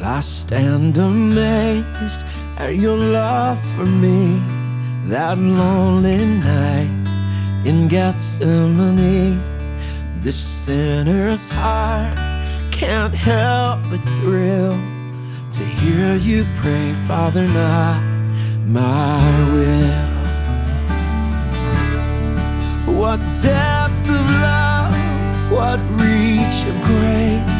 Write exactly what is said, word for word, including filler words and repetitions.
I stand amazed at your love for me. That lonely night in Gethsemane, the sinner's heart can't help but thrill to hear you pray, Father, not my will. What depth of love, what reach of grace,